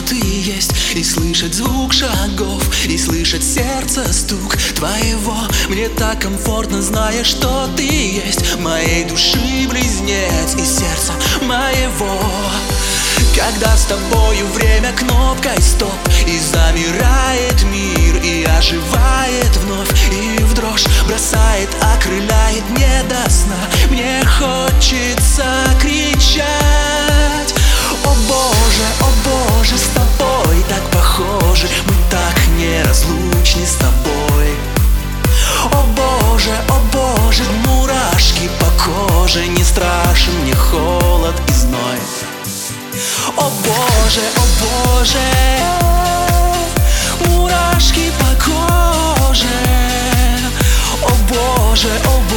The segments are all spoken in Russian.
ты есть, и слышать звук шагов, и слышать сердце стук твоего. Мне так комфортно, зная, что ты есть моей души близнец и сердца моего. Когда с тобою время кнопкой стоп, и замирает мир, и оживает вновь, и в дрожь бросает, окрыляет не до сна. Мне хочется кричать: о Боже, с тобой так похожи, мы так неразлучны с тобой. О Боже, мурашки по коже, не страшен мне холод и зной. О Боже, мурашки по коже. О Боже,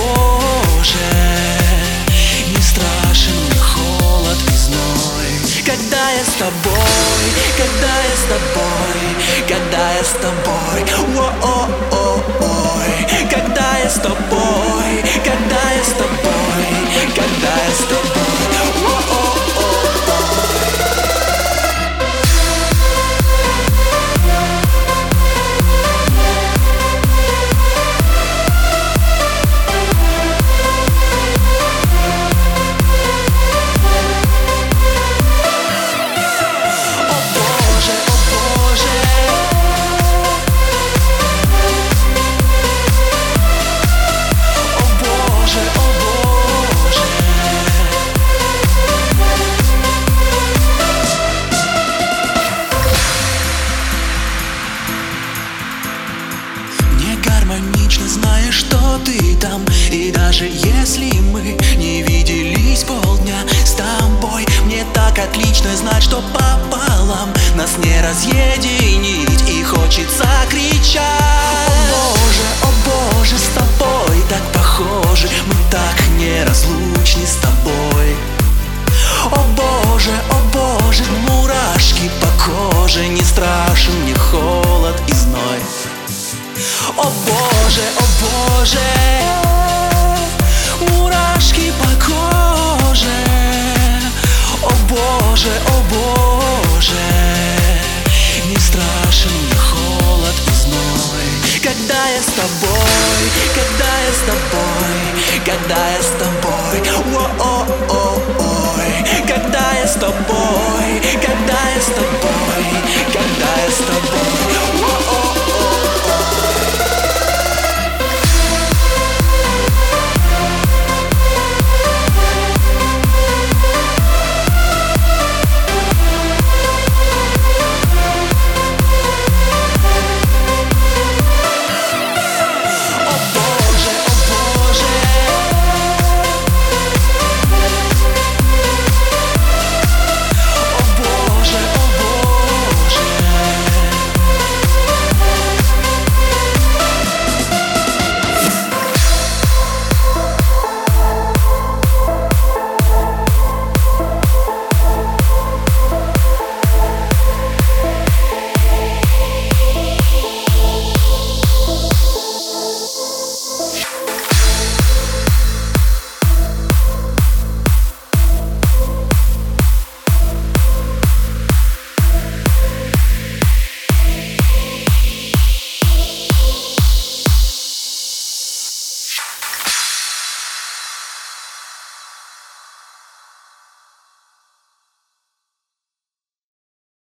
не страшен мне холод и зной. Когда я с тобой, когда я с тобой, когда я с тобой, ой, когда я с тобой, когда я с тобой, когда я с тобой, гармонично, зная, что ты там. И даже если мы не виделись полдня с тобой, мне так отлично знать, что пополам нас не разъединить, и хочется кричать: о Боже, с тобой так похожи, мы так неразлучны с тобой. О Боже, мурашки по коже, не страшен мне холод и зной. О Боже, мурашки по коже. О Боже, не страшен мне холод и зной. Когда я с тобой, когда я с тобой, когда я с тобой, ой, когда я с тобой, когда я с тобой.